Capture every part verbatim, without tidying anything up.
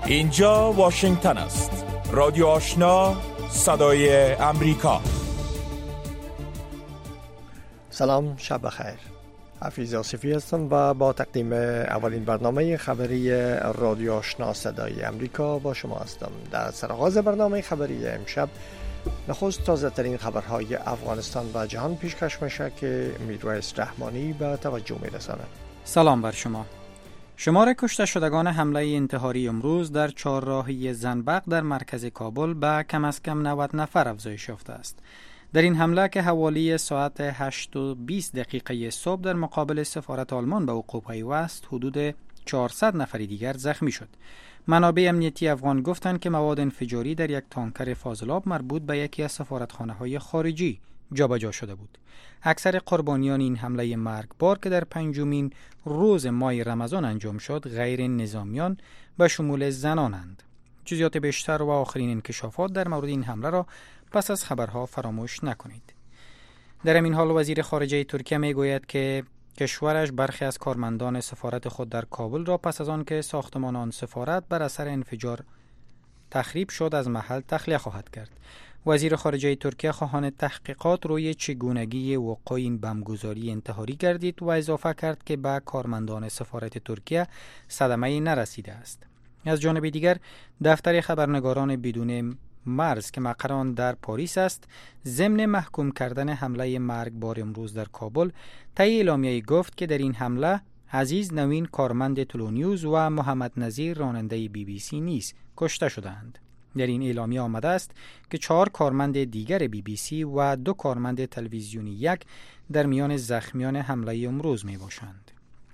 اینجا واشنگتن است. رادیو آشنا، صدای امریکا. سلام، شب بخیر. حفیظ آصفی هستم و با تقدیم اولین برنامه خبری رادیو آشنا صدای امریکا با شما هستم. در سرآغاز برنامه خبری امشب نخست تازه ترین خبرهای افغانستان و جهان پیشکش میشه که میرویس رحمانی به توجه میرساند. سلام بر شما. شمار کشته شدگان حمله انتحاری امروز در چهارراهی زنبق در مرکز کابل به کم از کم نود نفر افزایش یافته است. در این حمله که حوالی ساعت هشت و بیست دقیقه صبح در مقابل سفارت آلمان به وقوع پیوست، حدود چهارصد نفر دیگر زخمی شد. منابع امنیتی افغان گفتند که مواد انفجاری در یک تانکر فاضلاب مربوط به یکی از سفارتخانه‌های خارجی جابجا شده بود. اکثر قربانیان این حمله مرگبار که در پنجمین روز ماه رمضان انجام شد غیر نظامیان به شمول زنانند. جزئیات بیشتر و آخرین انکشافات در مورد این حمله را پس از خبرها فراموش نکنید. در همین حال وزیر خارجه ترکیه میگوید که کشورش برخی از کارمندان سفارت خود در کابل را پس از آن که ساختمان آن سفارت بر اثر انفجار تخریب شد از محل تخلیه خواهد کرد. وزیر خارجه ترکیه خواهان تحقیقات روی چگونگی وقوع این بمبگذاری انتحاری گردید و اضافه کرد که به کارمندان سفارت ترکیه صدمه‌ای نرسیده است. از جانب دیگر دفتر خبرنگاران بدون مرز که مقر آن در پاریس است ضمن محکوم کردن حمله مرگبار امروز در کابل طی اعلامیه‌ای گفت که در این حمله عزیز نوین کارمند تلونیوز و محمد نظیر راننده بی بی سی نیز کشته شدند. در این اعلامیه آمده است که چهار کارمند دیگر بی بی سی و دو کارمند تلویزیونی یک در میان زخمیان حمله امروز می باشند.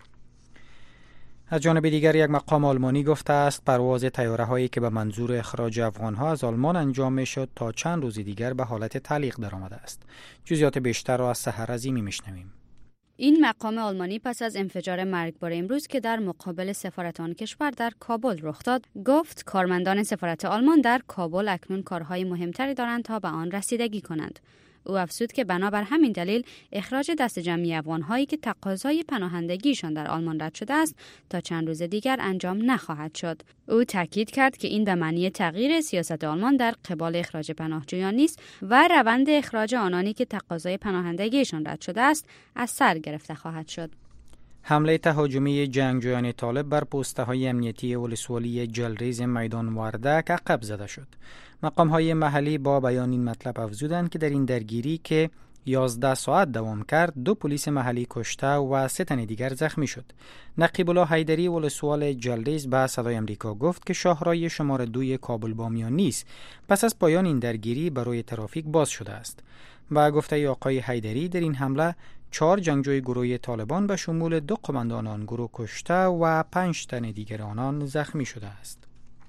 از جانب دیگر یک مقام آلمانی گفته است پرواز طیاره هایی که به منظور اخراج افغان ها از آلمان انجام می شد تا چند روز دیگر به حالت تعلیق درآمده است. جزئیات بیشتر را از سحر عظیمی می شنویم. این مقام آلمانی پس از انفجار مرگبار امروز که در مقابل سفارت آن کشور در کابل رخ داد، گفت کارمندان سفارت آلمان در کابل اکنون کارهای مهمتری دارند تا به آن رسیدگی کنند. او افزود که بنابر همین دلیل اخراج دست جمعی افغان‌هایی که تقاضای پناهندگیشان در آلمان رد شده است تا چند روز دیگر انجام نخواهد شد. او تاکید کرد که این به معنی تغییر سیاست آلمان در قبال اخراج پناهجویان نیست و روند اخراج آنانی که تقاضای پناهندگیشان رد شده است از سر گرفته خواهد شد. حمله تهاجمی جنگجویان طالب بر پست‌های امنیتی ولسوالی جلریز میدان وردک عقب زده شد. مقام‌های محلی با بیان این مطلب افزودند که در این درگیری که یازده ساعت دوام کرد دو پلیس محلی کشته و سه تن دیگر زخمی شد. نقیب الله حیدری ولسوال جلریز به صدای امریکا گفت که شاهراه شماره دوی کابل بامیان نیز پس از پایان این درگیری برای ترافیک باز شده است. با گفته آقای حیدری در این حمله چهار جنگجوی گروه طالبان به شمول دو قماندان آن گروه کشته و پنج تن دیگر آنان زخمی شده است.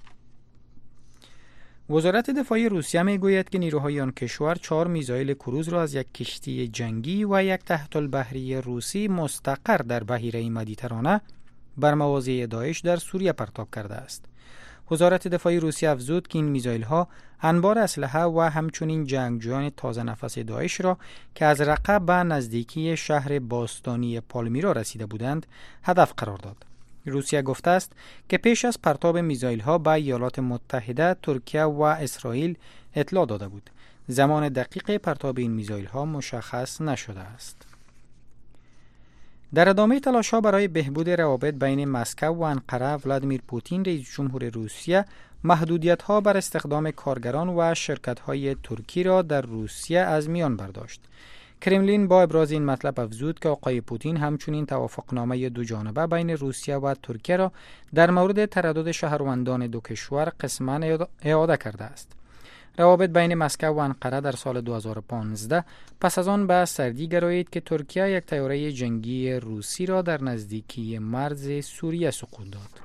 وزارت دفاع روسیه میگوید که نیروهای آن کشور چهار میزایل کروز را از یک کشتی جنگی و یک تحت البحری روسی مستقر در بحیره مدیترانه بر مواضع داعش در سوریه پرتاب کرده است. وزارت دفاع روسیه افزود که این میزایل ها انبار اسلحه و همچنین جنگجویان تازه نفس داعش را که از رقه به نزدیکی شهر باستانی پالمیرا رسیده بودند هدف قرار داد. روسیه گفته است که پیش از پرتاب میزایل ها به ایالات متحده، ترکیه و اسرائیل اطلاع داده بود. زمان دقیق پرتاب این میزایل ها مشخص نشده است. در ادامه تلاش‌ها برای بهبود روابط بین مسکو و انقره، ولادیمیر پوتین رئیس جمهور روسیه محدودیت‌ها بر استخدام کارگران و شرکت‌های ترکی را در روسیه از میان برداشت. کرملین با ابراز این مطلب افزود که آقای پوتین همچنین توافقنامه دو جانبه بین روسیه و ترکیه را در مورد تردد شهروندان دو کشور قسماً اعاده کرده است. روابط بین مسکو و انقره در سال دو هزار و پانزده پس از آن به سردی گرایید که ترکیه یک طیاره جنگی روسی را در نزدیکی مرز سوریه سقوط داد.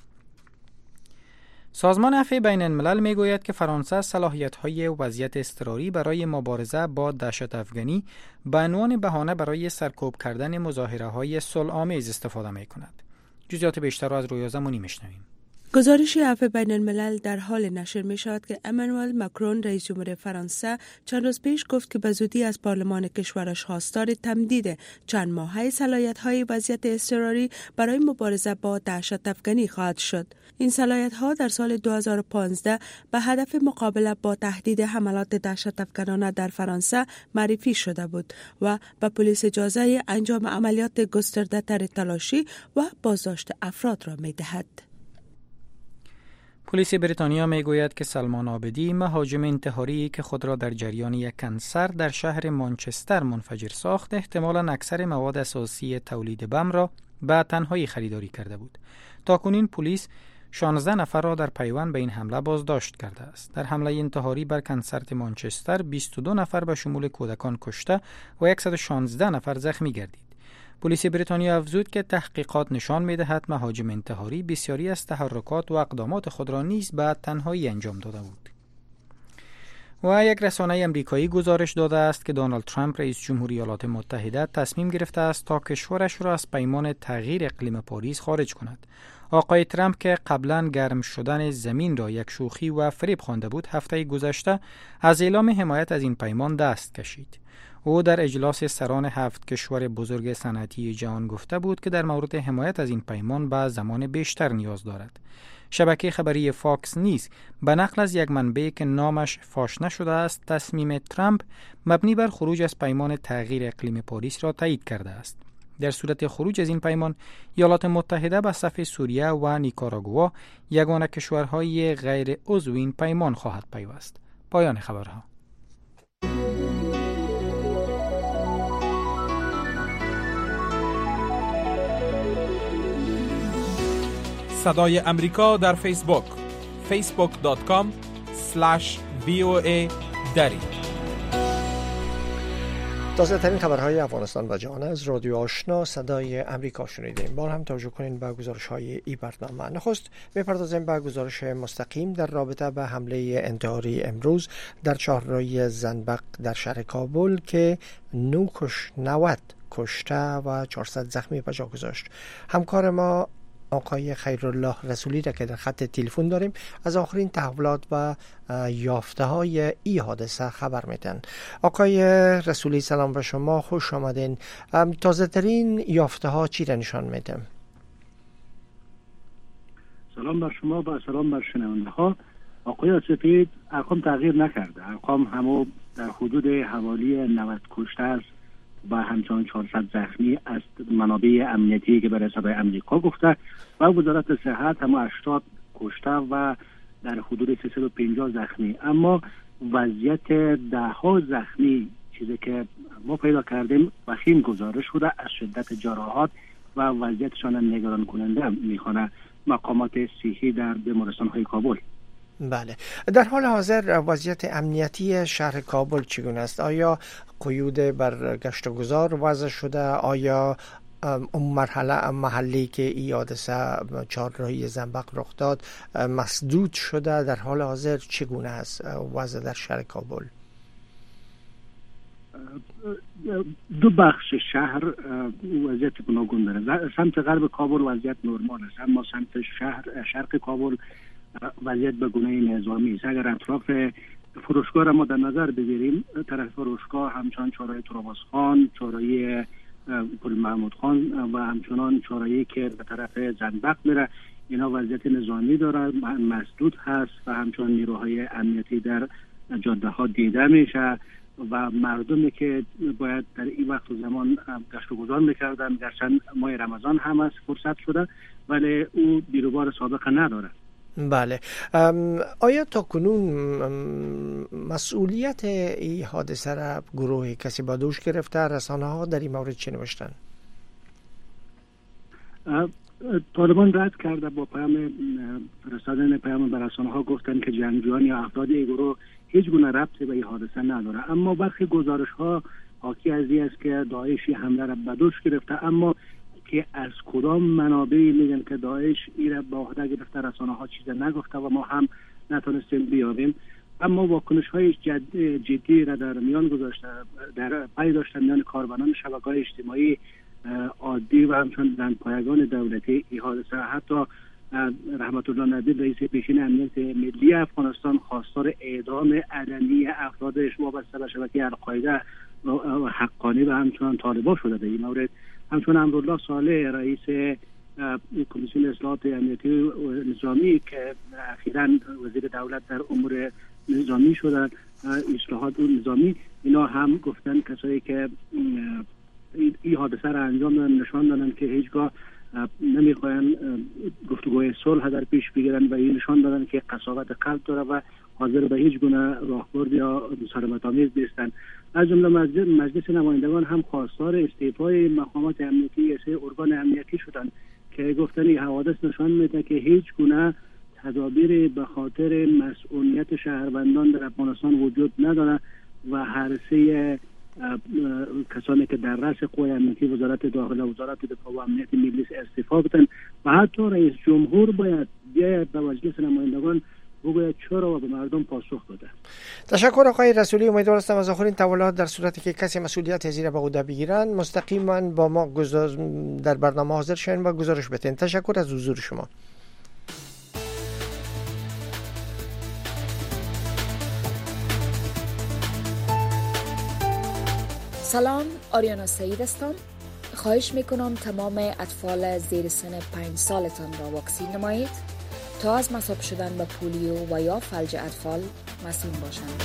سازمان عفو بین الملل میگوید که فرانسه صلاحیت‌های وضعیت اضطراری برای مبارزه با دهشت افغانی به عنوان بهانه برای سرکوب کردن مظاهره‌های صلح‌آمیز استفاده می‌کند. جزئیات بیشتر را از رویا زمانی می‌شنویم. گزارش عفو بین الملل در حال نشر می شود که امانوئل ماکرون رئیس جمهور فرانسه چند روز پیش گفت که به زودی از پارلمان کشورش خواستار تمدید چند ماهه صلاحیت‌های وضعیت اضطراری برای مبارزه با دهشت افکنی خواهد شد. این صلاحیت‌ها در سال دو هزار و پانزده به هدف مقابله با تهدید حملات دهشت افکنانه در فرانسه معرفی شده بود و به پلیس اجازه انجام عملیات گسترده‌تر تلاشی و بازداشت افراد را می‌دهد. پلیس بریتانیا میگوید که سلمان عابدی مهاجم انتحاری که خود را در جریان یک کنسر در شهر مانچستر منفجر ساخت احتمالاً اکثر مواد اساسی تولید بم را به تنهایی خریداری کرده بود. تاکنون پلیس شانزده نفر را در پیوند به این حمله بازداشت کرده است. در حمله انتحاری بر کنسرت مانچستر بیست و دو نفر به شمول کودکان کشته و صد و شانزده نفر زخمی گردید. پلیس بریتانیا افزود که تحقیقات نشان می‌دهد مهاجم انتحاری بسیاری از تحرکات و اقدامات خود را نیز به تنهایی انجام داده بود. و یک رسانه امریکایی گزارش داده است که دونالد ترامپ رئیس جمهوری ایالات متحده تصمیم گرفته است تا کشورش را از پیمان تغییر اقلیم پاریس خارج کند. آقای ترامپ که قبلا گرم شدن زمین را یک شوخی و فریب خوانده بود، هفته گذشته از اعلام حمایت از این پیمان دست کشید. او در اجلاس سران هفت کشور بزرگ صنعتی جهان گفته بود که در مورد حمایت از این پیمان به زمان بیشتر نیاز دارد. شبکه خبری فاکس نیز به نقل از یک منبع که نامش فاش نشده است، تصمیم ترامپ مبنی بر خروج از پیمان تغییر اقلیم پاریس را تایید کرده است. در صورت خروج از این پیمان، ایالات متحده به صف سوریه و نیکاراگوا، یگانه کشورهای غیر عضو این پیمان خواهد پیوست. پایان خبرها. صدای امریکا در فیسبوک فیسبوک دات کام اسلش وی او ای دری. تازه ترین خبرهای افغانستان و جهان از رادیو آشنا صدای امریکا شنیدیم. بار هم توجه کنین به گزارش های ای برنامه. نخست میپردازیم به گزارش مستقیم در رابطه به حمله انتحاری امروز در چهارراهی زنبق در شهر کابل که نود کشته و چهارصد زخمی به جا گذاشت. همکار ما آقای خیرالله رسولی را که در خط تلفن داریم از آخرین تحولات و یافته های این حادثه خبر میدن. آقای رسولی سلام به شما، خوش آمدین. تازه ترین یافته ها چی را نشان میدن؟ سلام بر شما و سلام بر شنونده ها. آقای سپید، ارقام تغییر نکرده. ارقام همو در حدود حوالی نود کشته است و همچنان چهارصد زخمی از منابع امنیتی که برای صدای امریکا گفته و وزارت صحت هم هشتاد کشته و در حدود سیصد و پنجاه زخمی. اما وضعیت ده ها زخمی چیزی که ما پیدا کردیم وخیم گزارش شده از شدت جراحات و وضعیتشان نگران کننده میخوانه مقامات صحی در بیمارستان های کابل. بله، در حال حاضر وضعیت امنیتی شهر کابل چگونه است؟ آیا قیود بر گشت و گذار وضع شده؟ آیا اون مرحله محلی که این حادثه چهارراهی زنبق رخ داد مسدود شده؟ در حال حاضر چگونه است وضع در شهر کابل؟ دو بخش شهر وضعیت گوناگون داره. سمت غرب کابل وضعیت نرمال است، اما سمت شهر شرق کابل وضعیت به گونه نظامی است. اگر اطراف فروشگاه را ما در نظر بگیریم، طرف فروشگاه همچنان چهارراه طراباس خان، چهارراه پل محمود خان و همچنان چهارراهی که به طرف زنبق میره، اینا وضعیت نظامی داره، مسدود هست و همچنان نیروهای امنیتی در جاده ها دیده میشه و مردمی که باید در این وقت و زمان گشت و گذار میکردن، گرچه ماه رمضان هم از فرصت شده ولی او بیروبار سابقه نداره. بله، آیا تا کنون مسئولیت این حادثه را گروه کسی با دوش گرفته؟ رسانه ها در این مورد چه نوشتن؟ طالبان رد کرده با پیام فرستادن پیام به رسانه ها، گفتن که جنگجویان یا افراد این گروه هیچ گونه ربطی به این حادثه نداره. اما برخی گزارش ها حاکی از این است که داعش حمله را به دوش گرفته، اما که از کدام منابعی میگن که داعش این را به عهده گرفته رسانه ها چیز نگفته و ما هم نتونستیم بیابیم. اما واکنش های جدی را در میان گذاشته، در پای داشتن میان کاربران شبکه‌های اجتماعی عادی و همچنان زنپایگان دولتی این حادثه. حتی رحمت الله نبیل رئیس پیشین امنیت ملی افغانستان خواستار اعدام علنی افرادش وابسته به شبکه القاعده و حقانی و همچنان طالبان شده. در این مورد همچنان امرالله صالح رئیس کمیسیون اصلاحات امنیتی و نظامی که اخیراً وزیر دولت در امور نظامی شدن، اصلاحات نظامی، اینا هم گفتن کسایی که این حادثه را انجام دادن نشان دادن که هیچگاه نمیخواین گفتگوی صلح در پیش بگیرن و این نشان دادن که قساوت قلب داره و حاضر به هیچ گونه راهبرد یا مسالمت آمیز نیستن. از جمله مجلس, مجلس نمایندگان هم خواستار استعفای مقامات امنیتی سه ارگان امنیتی شدن که گفتن این حوادث نشان میده که هیچ گونه تدابیر به خاطر مسئولیت شهروندان در افغانستان وجود نداره و هر سه کسانی که در رأس قوای امنیتی وزارت داخله و وزارت دفاع و امنیت ملی استعفا بدن و حتی رئیس جمهور باید بیاید به مجلس نمایندگان بگوید چرا و به مردم پاسخ بده. تشکر آقای رسولی. امیدوار هستم از آخرین تولد در صورتی که کسی مسئولیت زیر به عهده بگیرن مستقیما با ما گزار... در برنامه حاضر شین و گزارش بدین. تشکر از حضور شما. سلام، آریانا سعید هستم. خواهش میکنم تمام اطفال زیر سن پنج سالتان را واکسین نمایید تا از مصاب شدن به پولیو و یا فلج اطفال مسئول باشند.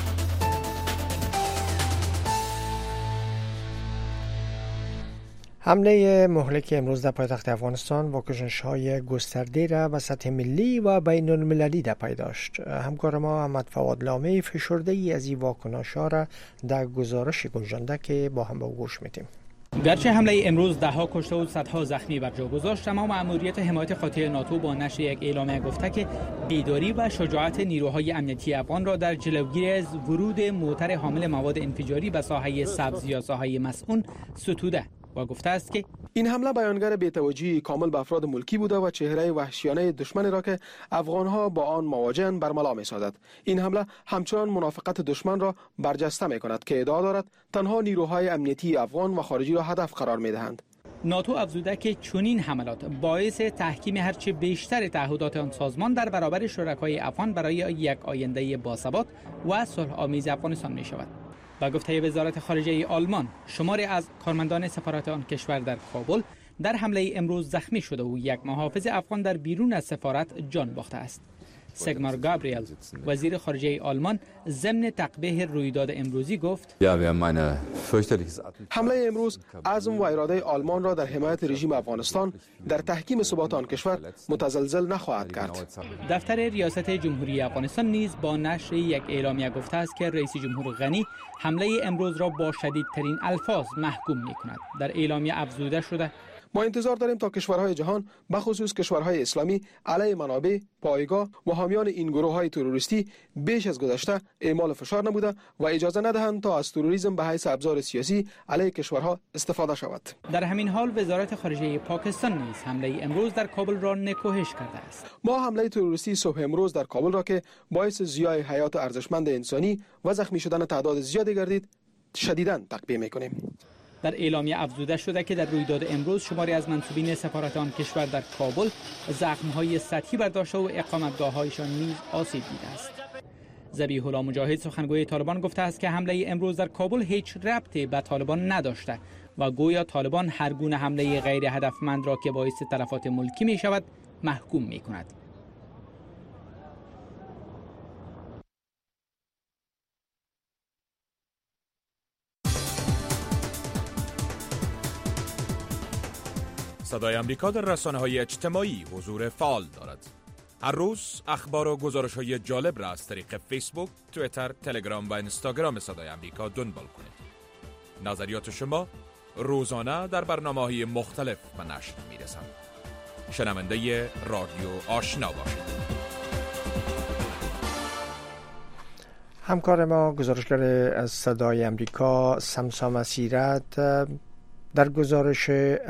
حمله مهلک امروز در پایتخت افغانستان واکنش‌های گسترده را به سطح ملی و بین المللی در پی داشت. همکار ما احمد فواد لامی فشرده ای از این واکنش‌ها را در گزارش گنجانده که با هم با گوش می‌دیم. گرچه حمله امروز دهها کشته و صدها زخمی بر جا گذاشت، اما مأموریت حمایت قاطع ناتو با نشر یک اعلامیه گفته که بیداری و شجاعت نیروهای امنیتی افغان را در جلوگیری از ورود موتر حامل مواد انفجاری به ساحه سبز یا ساحه مسئول ستوده و گفته است که این حمله بیانگر بی‌توجهی کامل به افراد ملکی بوده و چهره وحشیانه دشمن را که افغانها با آن مواجهند برملا می‌سازد. این حمله همچنان منافقت دشمن را برجسته می‌کند که ادعا دارد تنها نیروهای امنیتی افغان و خارجی را هدف قرار می‌دهند. ناتو افزوده که چنین حملات باعث تحکیم هرچه بیشتر تعهدات آن سازمان در برابر شرکای افغان برای یک آینده باثبات و صلح‌آمیز افغانستان می‌شود. با گفته وزارت خارجه آلمان، شماری از کارمندان سفارت آن کشور در کابل در حمله امروز زخمی شده و یک محافظ افغان در بیرون از سفارت جان باخته است. سگمار گابریل، وزیر خارجه آلمان، ضمن تقبیح رویداد امروزی گفت: حمله امروز عزم و اراده آلمان را در حمایت رژیم افغانستان در تحکیم ثبات آن کشور متزلزل نخواهد کرد. دفتر ریاست جمهوری افغانستان نیز با نشر یک اعلامیه گفته است که رئیس جمهور غنی حمله امروز را با شدیدترین الفاظ محکوم می‌کند. در اعلامیه افزوده شده: ما انتظار داریم تا کشورهای جهان بخصوص کشورهای اسلامی علیه منابع، پایگاه و حامیان این گروه‌های تروریستی بیش از گذشته اعمال فشار نموده و اجازه ندهند تا از تروریسم به حیث ابزار سیاسی علیه کشورها استفاده شود. در همین حال وزارت خارجه پاکستان نیز حمله امروز در کابل را نکوهش کرده است. ما حمله تروریستی صبح امروز در کابل را که باعث ضیاع حیات ارزشمند انسانی و زخمی شدن تعداد زیادی گردید شدیداً تقبیح می‌کنیم. در اعلامیه افزوده شده که در رویداد امروز شماری از منصوبین سفارت آن کشور در کابل زخم‌های سطحی برداشته و اقامتگاه‌هایشان نیز آسیب دیده است. ذبیح الله مجاهد سخنگوی طالبان گفته است که حمله امروز در کابل هیچ ربطی به طالبان نداشته و گویا طالبان هر گونه حمله غیر هدفمند را که باعث تلفات ملکی می شود محکوم می کند. صدای امریکا در رسانه‌های اجتماعی حضور فعال دارد. هر روز اخبار و گزارش‌های جالب را از طریق فیسبوک، توییتر، تلگرام و اینستاگرام صدای امریکا دنبال کنید. نظریات شما روزانه در برنامه‌های مختلف به نشر می‌رسند. شنونده رادیو آشنا باشید. همکار ما گزارشگر از صدای امریکا سمسا مسیرت در گزارش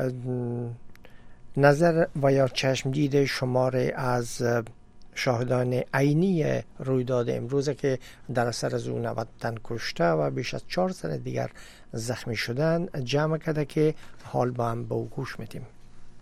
نظر و یا چشمدید شماره از شاهدان عینی رویداد امروز که در اثر از اون نود تن کشته و بیش از چهارصد دیگر زخمی شدن جمع کرده که حال با هم با گوش میدیم.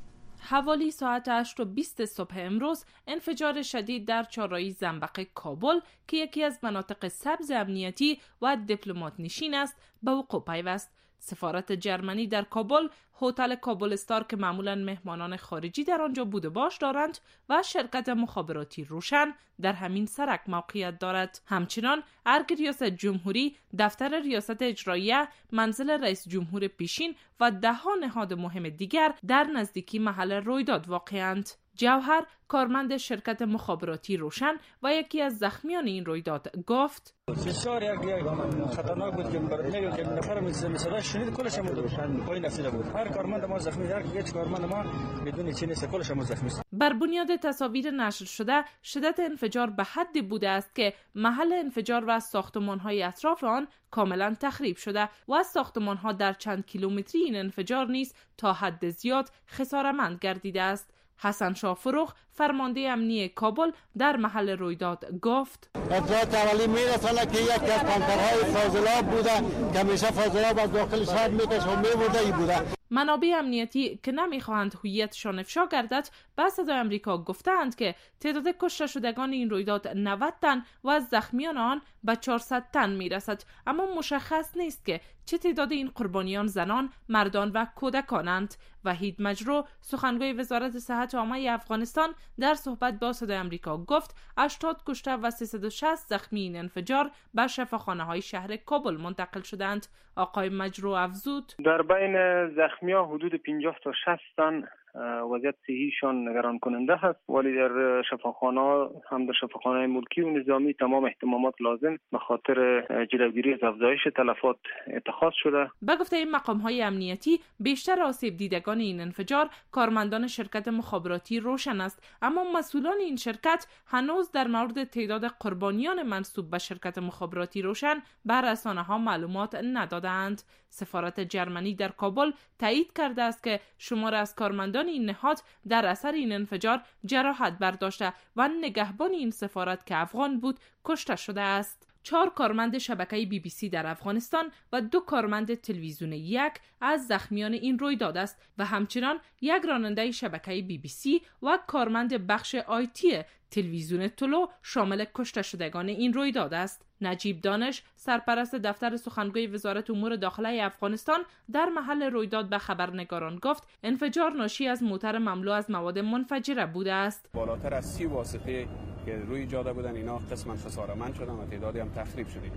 حوالی ساعت هشت و بیست صبح امروز انفجار شدید در چهارراهی زنبق کابل که یکی از مناطق سبز امنیتی و دیپلمات نشین است به وقوع پیوست. سفارت جرمنی در کابل، هتل کابل استار که معمولا مهمانان خارجی در آنجا بوده باش دارند و شرکت مخابراتی روشن در همین سرک موقعیت دارد. همچنان ارگ ریاست جمهوری، دفتر ریاست اجراییه، منزل رئیس جمهور پیشین و ده ها نهاد مهم دیگر در نزدیکی محل رویداد واقعند. جوهر، کارمند شرکت مخابراتی روشن و یکی از زخمیان این رویداد گفت: بسیار یک خطرناک بود که میگه که نفر مثلا شنید کلش هم پایین رسیده بود. هر کارمند ما زخمی، هر هیچ کارمند ما بدون چی نیست، کلش هم زخمی است. بر بنیاد تصاویر نشر شده، شدت انفجار به حدی بوده است که محل انفجار و ساختمان‌های اطراف آن کاملا تخریب شده و از ساختمان‌ها در چند کیلومتری این انفجار نیز تا حد زیاد خسارتمند گردیده است. حسن شاه فروخ، فرمانده امنی کابل، در محل رویداد گفت: اطلاعات اولی میرسونه که یک از تانکرهای فاضلاب بوده که همیشه فاضلاب از داخل شهر میکشه و میبرده ای بوده. منابع امنیتی که نمیخواهند هویتشان افشا گردد به صدای آمریکا گفتند که تعداد کشته شدگان این رویداد نود تن و از زخمیان آن به چهارصد تن میرسد، اما مشخص نیست که چه تعداد این قربانیان زنان، مردان و کودکانند. وحید مجروح، سخنگوی وزارت صحت عامه افغانستان، در صحبت با صدای آمریکا گفت هشتاد کشته و سیصد و شصت زخمی این انفجار به شفاخانه‌های شهر کابل منتقل شدند. آقای مجروح افزود: در بین زخمی‌ها حدود پنجاه تا شصت تن وضعیت صحیشان نگران کننده هست، ولی در شفاخانه هم در شفاخانه ملکی و نظامی تمام احتمامات لازم به خاطر جلوگیری از افزایش تلفات اتخاذ شده. به گفته این مقام‌های امنیتی، بیشتر آسیب دیدگان این انفجار کارمندان شرکت مخابراتی روشن است، اما مسئولان این شرکت هنوز در مورد تعداد قربانیان منسوب به شرکت مخابراتی روشن به رسانه‌ها معلومات ندادند. سفارت جرمنی در کابل تایید کرده است که شمار از کارمندان این نهاد در اثر این انفجار جراحت برداشته و نگهبان این سفارت که افغان بود کشته شده است. چهار کارمند شبکه بی بی سی در افغانستان و دو کارمند تلویزیون یک از زخمیان این رویداد است و همچنان یک راننده شبکه بی بی سی و کارمند بخش آیتی تلویزیون طلوع شامل کشته شدگان این رویداد است. نجیب دانش، سرپرست دفتر سخنگوی وزارت امور داخله افغانستان، در محل رویداد به خبرنگاران گفت انفجار ناشی از موتر مملو از مواد منفجره بوده است. بالاتر از سی واسطه که روی جاده بودن اینا قسما خسارتمند شدن و تعدادی هم تخریب شدیم.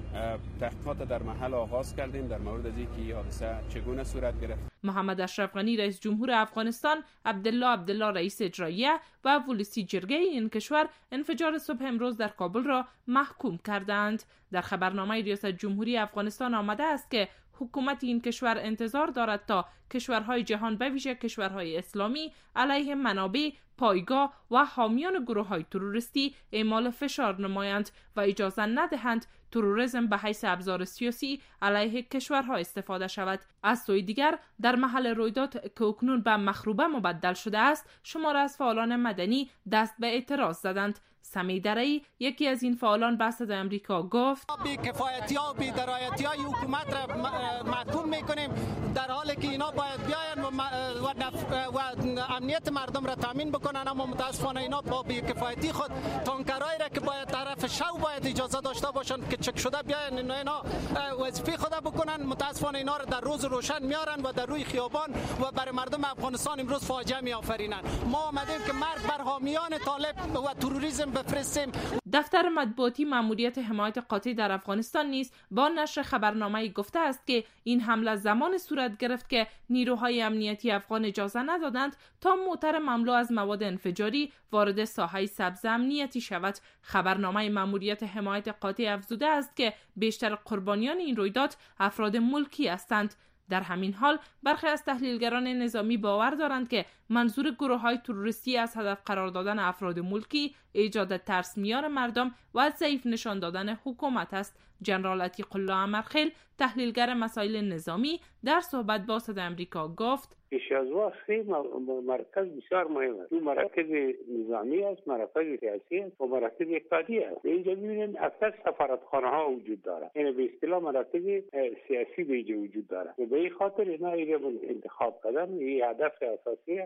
تحقیقات در محل آغاز کردیم در مورد از اینکه حادثه چگونه صورت گرفت. محمد اشرف غنی رئیس جمهور افغانستان، عبدالله عبدالله رئیس اجراییه و ولسی جرگه این کشور انفجار صبح امروز در کابل را محکوم کردند. در خبرنامه ریاست جمهوری افغانستان آمده است که حکومت این کشور انتظار دارد تا کشورهای جهان به ویژه کشورهای اسلامی علیه منابع، پایگاه و حامیان گروه‌های تروریستی اعمال فشار نمایند و اجازه ندهند تروریسم به حیث ابزار سیاسی علیه کشورها استفاده شود. از سوی دیگر در محل رویداد که اکنون به مخروبه مبدل شده است، شمار از فعالان مدنی دست به اعتراض زدند. سمی درعی، یکی از این فعالان به صدای آمریکا گفت: بی کفایتی ها و بی درایتی های حکومت را محکوم میکنیم، در حالی که اینا باید بیاین و, و, نف... و امنیت مردم را تامین بکنن، اما متاسفانه اینا با بی کفایتی خود تانکرایی را که باید طرف شو باید اجازه داشته باشن که چک شده بیاین اینا, اینا وظیفه خود بکنن، متاسفانه اینا را در روز روشن میارن و در روی خیابان و برای مردم افغانستان امروز فاجعه میآفرینن. ما آمدیم که مرگ بر حامیان طالب و تروریسم بفرستیم. دفتر مطبوعاتی ماموریت حمایت قاطع در افغانستان نیز با نشر خبرنامه‌ای گفته است که این حمله زمان صورت گرفت که نیروهای امنیتی افغان اجازه ندادند تا موتر مملو از مواد انفجاری وارد ساحه سبز امنیتی شود. خبرنامه ماموریت حمایت قاطع افزوده است که بیشتر قربانیان این رویداد افراد ملکی هستند. در همین حال برخی از تحلیلگران نظامی باور دارند که منظور گروه‌های تروریستی از هدف قرار دادن افراد ملکی ایجاد ترس میان مردم و ضعیف نشان دادن حکومت است. جنرال عتیق الله امرخیل، تحلیلگر مسائل نظامی، در صحبت با صدای آمریکا گفت: پیشازوا خیلی مرکز بسیار مهم است. مرکز نظامی است، مرکز سیاسی است و مرکز اقتصادی است. اینجا می‌بینید اکثر سفارتخانه ها وجود دارد. یعنی به اصطلاح مرکز سیاسی به اینجا وجود دارد. و به این خاطر اینا اینجا انتخاب کردن. این هدف اساسی است.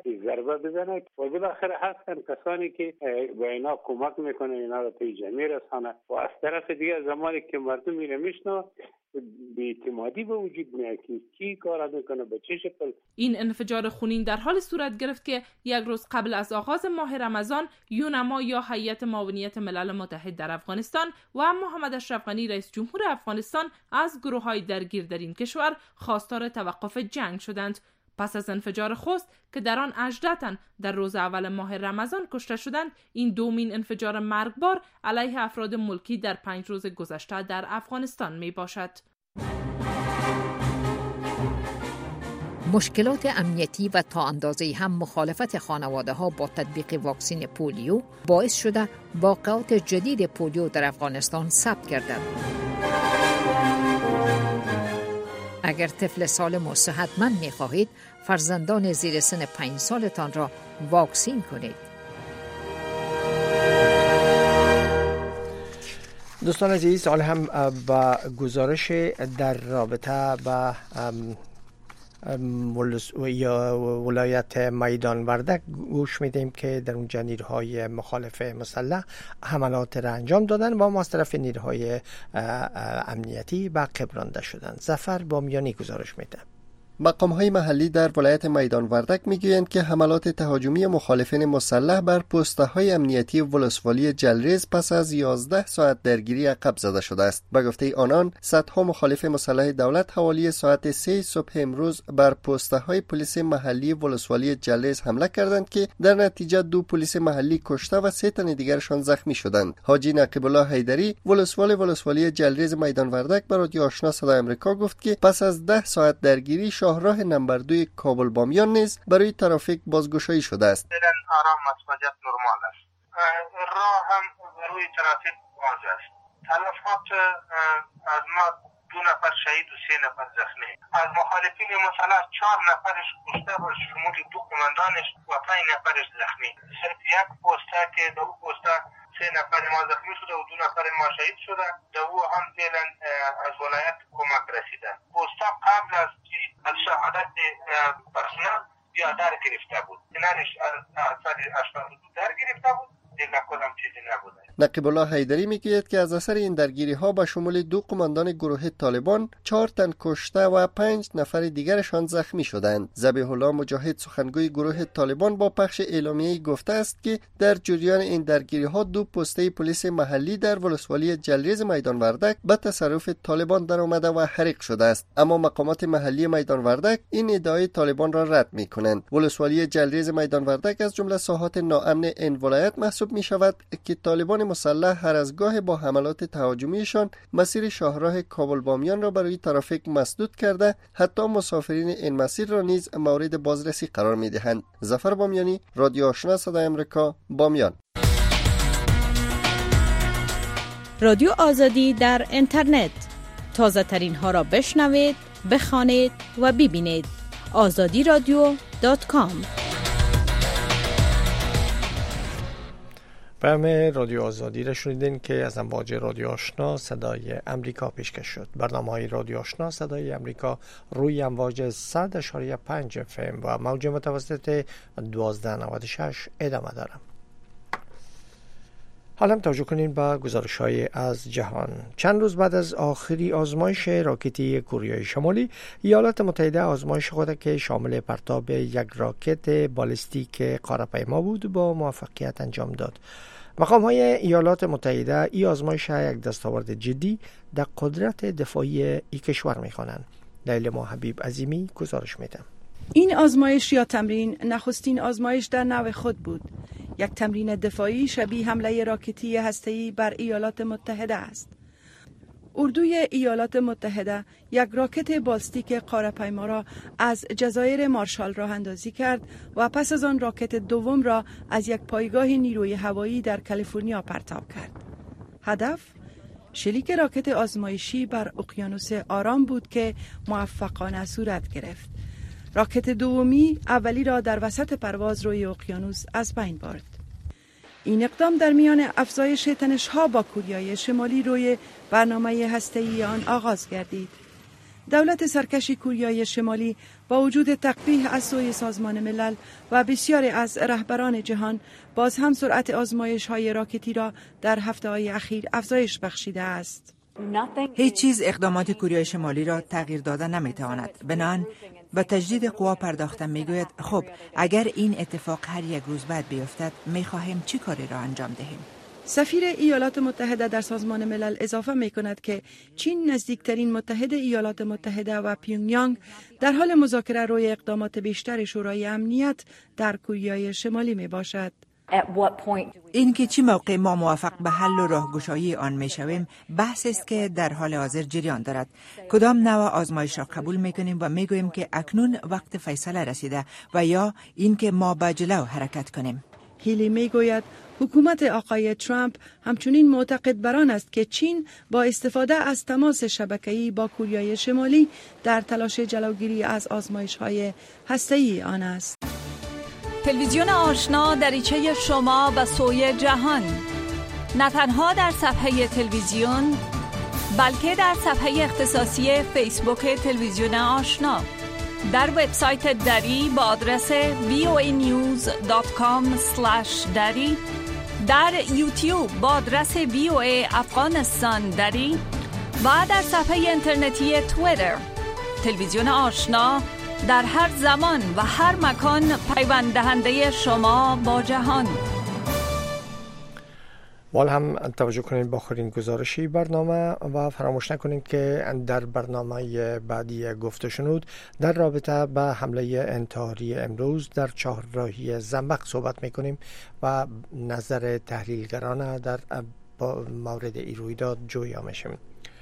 ضربه بزنه و بالاخره هستن کسانی که به اینا کمک میکنه اینا رو پیش میرسانه و از طرف دیگه زمانی که مردم میره میشنه بی‌اعتمادی به وجود میاد که کی کار میکنه به چه شکل. این انفجار خونین در حال صورت گرفت که یک روز قبل از آغاز ماه رمضان یونما یا هیئت معاونیت ملل متحد در افغانستان و محمد اشرف غنی رئیس جمهور افغانستان از گروه‌های درگیر در این کشور خواستار توقف جنگ شدند. پس از انفجار خوست که در آن هجده تن در روز اول ماه رمضان کشته شدند، این دومین انفجار مرگبار علیه افراد ملکی در پنج روز گذشته در افغانستان می باشد. مشکلات امنیتی و تا اندازه‌ای هم مخالفت خانواده‌ها با تطبیق واکسن پولیو باعث شده واقعات جدید پولیو در افغانستان ثبت گردد. اگر طفل سالم و صحتمند می‌خواهید، فرزندان زیر سن پنج سالتان را واکسین کنید. دوستان عزیز، حالا هم با گزارش در رابطه با ولایت میدان وردک گوش میدیم که در اونجا نیروهای مخالف مسلح حملات را انجام دادن و ما از طرف نیروهای امنیتی به عقب رانده شدن. ظفر بامیانی گزارش میده. مقام‌های محلی در ولایت میدان وردک میگویند که حملات تهاجمی مخالفین مسلح بر پست‌های امنیتی ولسوالی جلریز پس از یازده ساعت درگیری عقب زده شده است. به گفته آنان، صدها مخالف مسلح دولت حوالی ساعت سه صبح امروز بر پست‌های پلیس محلی ولسوالی جلریز حمله کردند که در نتیجه دو پلیس محلی کشته و سه تن دیگرشان زخمی شدند. حاجی نقیب الله حیدری، ولسوال ولسوالی جلریز میدان وردک، به رادیو آشنا صدای آمریکا گفت که پس از ده ساعت درگیری راه نمبر دوی کابل بامیان نیز برای ترافیک بازگشایی شده است. فعلا آرام است، وضعیت نرمال است. راه هم روی ترافیک باز است. تلفات از ما دو نفر شهید و سه نفر زخمی. از مخالفین مسلح چهار نفرش کشته و شمول دو قماندانش و پنج نفرش زخمی. صرف یک پسته که دو پسته سه نفر ما زخمی شده و دو نفر ما شهید شده. دو هم فعلا از ولایت کمک رسیده. پسته قبل از از شهادت پرسنل یا در گرفته بود. کنارش از سر اشتاد در گرفته بود. دیگه کدام چیزی نبوده. نقیب الله حیدری میگوید که از اثر این درگیری ها به شمول دو قماندان گروه طالبان، چهار تن کشته و پنج نفر دیگرشان زخمی شدند. ذبیح الله مجاهد، سخنگوی گروه طالبان، با پخش اعلامیه‌ای گفته است که در جریان این درگیری ها دو پسته پلیس محلی در ولسوالی جلریز میدان وردک به تصرف طالبان در آمده و حریق شده است. اما مقامات محلی میدان وردک این ادعای طالبان را رد میکنند. ولسوالی جلریز میدان وردک از جمله ساحات ناامن این ولایت محسوب می شود که طالبان مسلح هر از گاه با حملات تهاجمیشان مسیر شاهراه کابل بامیان را برای ترافیک مسدود کرده، حتی مسافرین این مسیر را نیز مورد بازرسی قرار می دهند. ظفر بامیانی، رادیو آشنا صدای آمریکا، بامیان. رادیو آزادی در اینترنت، تازه ترین ها را بشنوید، بخوانید و ببینید. آزادی رادیو دات کام. برنامه رادیو آزادی را شنیدین که از امواج رادیو آشنا صدای امریکا پیشکش شد. برنامه های رادیو آشنا صدای امریکا روی امواج صد اشاریه پنج اف ام و موج متوسط دوازده نود و شش ادامه دارم. حالا توجه کنین با گزارش های از جهان. چند روز بعد از آخری آزمایش راکتی کوریای شمالی، ایالات متحده آزمایش خود که شامل پرتاب یک راکت بالستیک قاره‌پیما بود با موفقیت انجام داد. مقام های ایالات متحده ای آزمایش یک دستاورد جدی در قدرت دفاعی ای کشور می‌خوانند. لیلا حبیب عظیمی گزارش می‌دم. این آزمایش یا تمرین نخستین آزمایش در نوع خود بود. یک تمرین دفاعی شبیه حمله راکتی هسته‌ای بر ایالات متحده است. اردوی ایالات متحده یک راکت بالستیک قاره‌پیما را از جزایر مارشال راه اندازی کرد و پس از آن راکت دوم را از یک پایگاه نیروی هوایی در کالیفرنیا پرتاب کرد. هدف شلیک راکت آزمایشی بر اقیانوس آرام بود که موفقانه صورت گرفت. راکت دومی اولی را در وسط پرواز روی اقیانوس از بین برد. این اقدام در میان افزایش تنش‌ها با کوریای شمالی روی برنامه هسته‌ای آن آغاز گردید. دولت سرکش کوریای شمالی با وجود تقبیح از سوی سازمان ملل و بسیاری از رهبران جهان باز هم سرعت آزمایش های راکتی را در هفته های اخیر افزایش بخشیده است. هیچ چیز اقدامات کوریای شمالی را تغییر داده نمیتواند. بنابراین با تجدید قوا پرداختن میگوید خب اگر این اتفاق هر یک روز بعد بیفتد میخواهیم چی کاری را انجام دهیم؟ سفیر ایالات متحده در سازمان ملل اضافه می کند که چین نزدیکترین متحد ایالات متحده و پیونگیانگ در حال مذاکره روی اقدامات بیشتر شورای امنیت در کوریای شمالی می باشد. این که چی موقع ما موافق به حل و راهگشایی آن می شویم بحث است که در حال حاضر جریان دارد. کدام نوع آزمایش را قبول می کنیم و می گوییم که اکنون وقت فیصله رسیده و یا این که ما به جلو حرکت کنیم. هیلی می گوید حکومت آقای ترامپ همچنین معتقد بر آن است که چین با استفاده از تماس شبکه‌ای با کوریای شمالی در تلاش جلوگیری از آزمایش‌های هسته‌ای آن است. تلویزیون آشنا دریچه شما به سوی جهان، نه تنها در صفحه تلویزیون بلکه در صفحه اختصاصی فیسبوک تلویزیون آشنا، در وبسایت دری با آدرس وی او ای نیوز دات کام اسلش دری، در یوتیوب با آدرس وی او ای افغانستان دری و در صفحه اینترنتی توییتر. تلویزیون آشنا در هر زمان و هر مکان پیوند دهنده شما با جهان. وال هم توجه کنید با آخرین گزارشی برنامه و فراموش نکنید که در برنامه بعدی گفته شنود در رابطه به حمله انتحاری امروز در چهارراهی زنبق صحبت میکنیم و نظر تحلیلگران در مورد این رویداد جویا میشیم.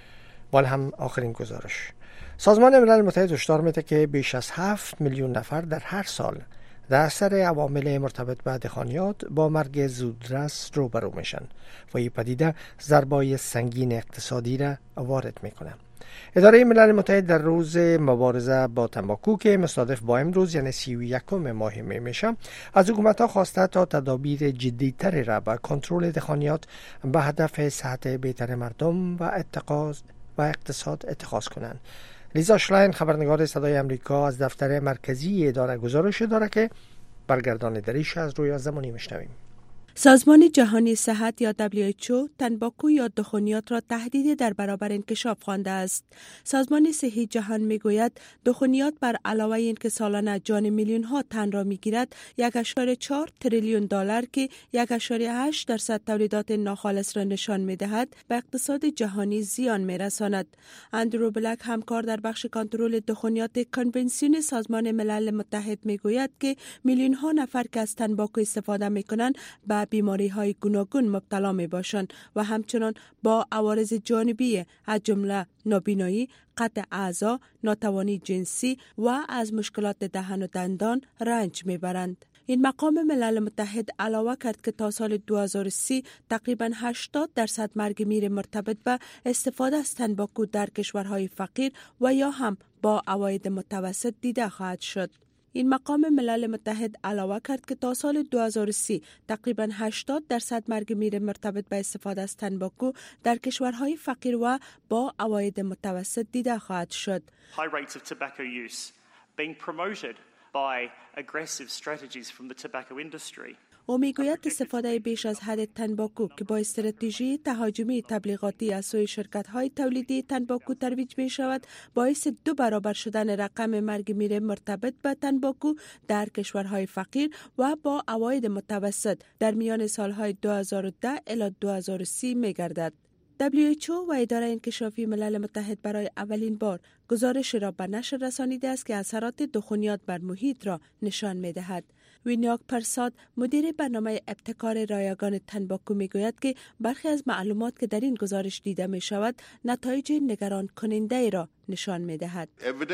وال هم آخرین گزارش. سازمان ملل متحد هشدار میده که بیش از هفت میلیون نفر در هر سال در اثر عوامل مرتبط به دخانیات با مرگ زودرس روبرو میشن و این پدیده ضربای سنگین اقتصادی را وارد میکنه. اداره ملل متحد در روز مبارزه با تنباکو که مصادف با امروز یعنی سی و یکم ماه می میشه از حکومت‌ها خواسته تا تدابیر جدی‌تری را به کنترل دخانیات به هدف صحت بهتر مردم و اتقاض و اقتصاد اتخاذ کنند. لیزا شلاین خبرنگار صدای امریکا از دفتر مرکزی اداره گزارش داره که برگردان دریش از روی زمانی میشنویم. سازمان جهانی صحت یا دبلیو اچ او تنباکو یا دخانیات را تهدید در برابر انکشاف خوانده است. سازمان صحی جهان میگوید دخانیات بر علاوه این که سالانه جان میلیون ها تن را میگیرد، یک و چهار تریلیون دلار که یک و هشت درصد تولیدات ناخالص را نشان میدهد به اقتصاد جهانی زیان میرساند. اندرو بلک همکار در بخش کنترل دخانیات کنونسیون سازمان ملل متحد میگوید که میلیون ها نفر که از تنباکو استفاده میکنند به بیماری های گوناگون مبتلا می باشند و همچنان با عوارض جانبی از جمله نابینایی، قطع اعضا، ناتوانی جنسی و از مشکلات دهن و دندان رنج می برند. این مقام ملل متحد علاوه کرد که تا سال دو هزار و سی تقریباً هشتاد درصد مرگ میر مرتبط به استفاده از تنباکو در کشورهای فقیر و یا هم با عواید متوسط دیده خواهد شد. این مقام ملل متحد علاوه کرد که تا سال دو هزار و سی تقریباً هشتاد درصد مرگ میر مرتبط به استفاده از تنباکو در کشورهای فقیر و با عواید متوسط دیده خواهد شد. High rates of tobacco use being promoted by aggressive strategies from the tobacco industry. او میگوید استفاده بیش از حد تنباکو که با استراتژی تهاجمی تبلیغاتی از سوی شرکت‌های تولیدی تنباکو ترویج می شود باعث دو برابر شدن رقم مرگ میر مرتبط به تنباکو در کشورهای فقیر و با عواید متوسط در میان سالهای دو هزار و ده الی دو هزار و سی می گردد. دبلیو اچ او و اداره انکشافی ملل متحد برای اولین بار گزارش را به نشر رسانیده است که اثرات دخانیات بر محیط را نشان می دهد. وینیاک پرساد مدیر برنامه ابتکار رایگان تنباکو میگوید که برخی از معلومات که در این گزارش دیده می شود نتایج نگران کننده را نشان می دهد.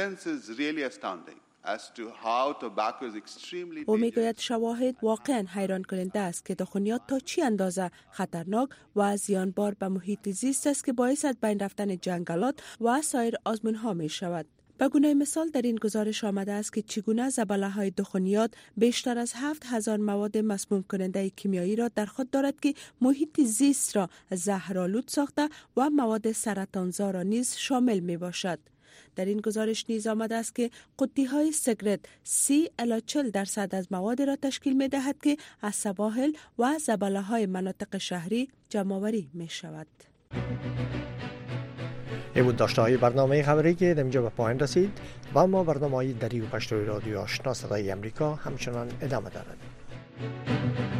او میگوید شواهد واقعا حیران کننده است که دخانیات تا چی اندازه خطرناک و زیانبار به محیط زیست است که باعث از بین رفتن جنگلات و سایر آزمون ها می شود. به گونه مثال در این گزارش آمده است که چگونه زباله های دخانیات بیشتر از هفت هزار مواد مسموم کننده کیمیایی را در خود دارد که محیط زیست را زهرآلود ساخته و مواد سرطانزا را نیز شامل می باشد. در این گزارش نیز آمده است که قطی های سیگرت سی الی چهل درصد از مواد را تشکیل می دهد که از سواحل و زباله های مناطق شهری جمع آوری می شود. این بود داشته های برنامه خبری که در اینجا به پایان رسید و اما برنامه های دری و پشتوی رادیو آشنا صدای امریکا همچنان ادامه دارد.